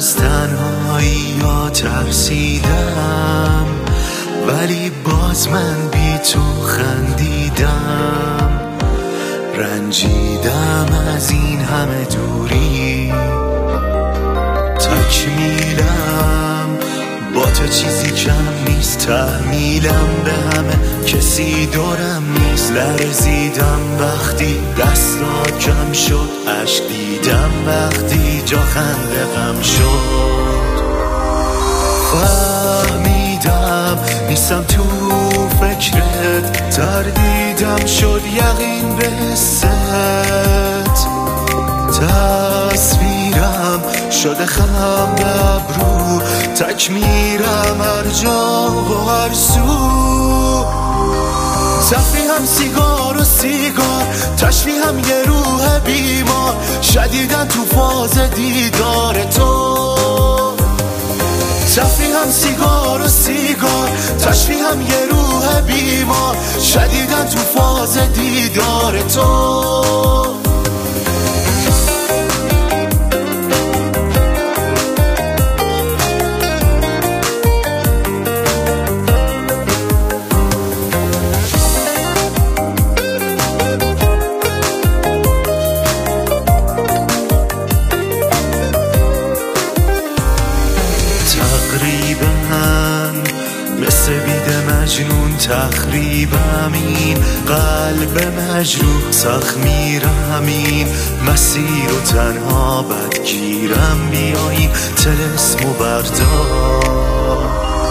از تنهایی یا ترسیدم، ولی باز من بی تو خندیدم. رنجیدم از این همه دوری، تکمیلم با تو چیزی کم نیست. تحمیلم به همه کسی دورم نیست. لرزیدم وقتی دستات کم شد، عشق دیدم وقتی جا خنده غم شد. فهمیدم نیستم تو فکرت، تردیدم شد یقین به حست. تصویرم شده خم به ابرو، تک میرم هر جا و هر سو. تفریحم سیگار و سیگار، تشویحم یه روح بیمار، شدیدن تو فاز دیدار تو. تفریحم سیگار و سیگار، تشویحم یه روح بیمار، شدیدن تو فاز دیدار تو. مثل بید مجنون تخریبم این قلب مجروح، سخت میرم این مسیر و تنها بدگیرم. بیایین طلسم و بردار،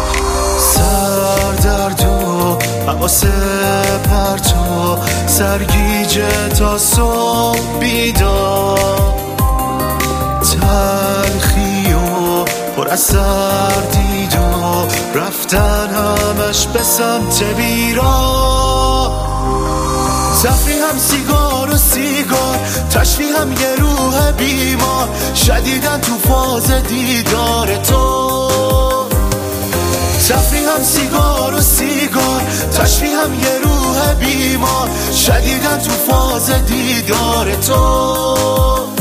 سردرد و حواس پرتو، سرگیجه تا صبح بیدار. تلخی و پر از سردید و رفتن همش به سمت بیرا. تفریحم سیگار و سیگار، تشویحم یه روح بیمار، شدیدن تو فاز دیدار تو. تفریحم سیگار و سیگار، تشویحم یه روح بیمار، شدیدن تو فاز دیدار تو.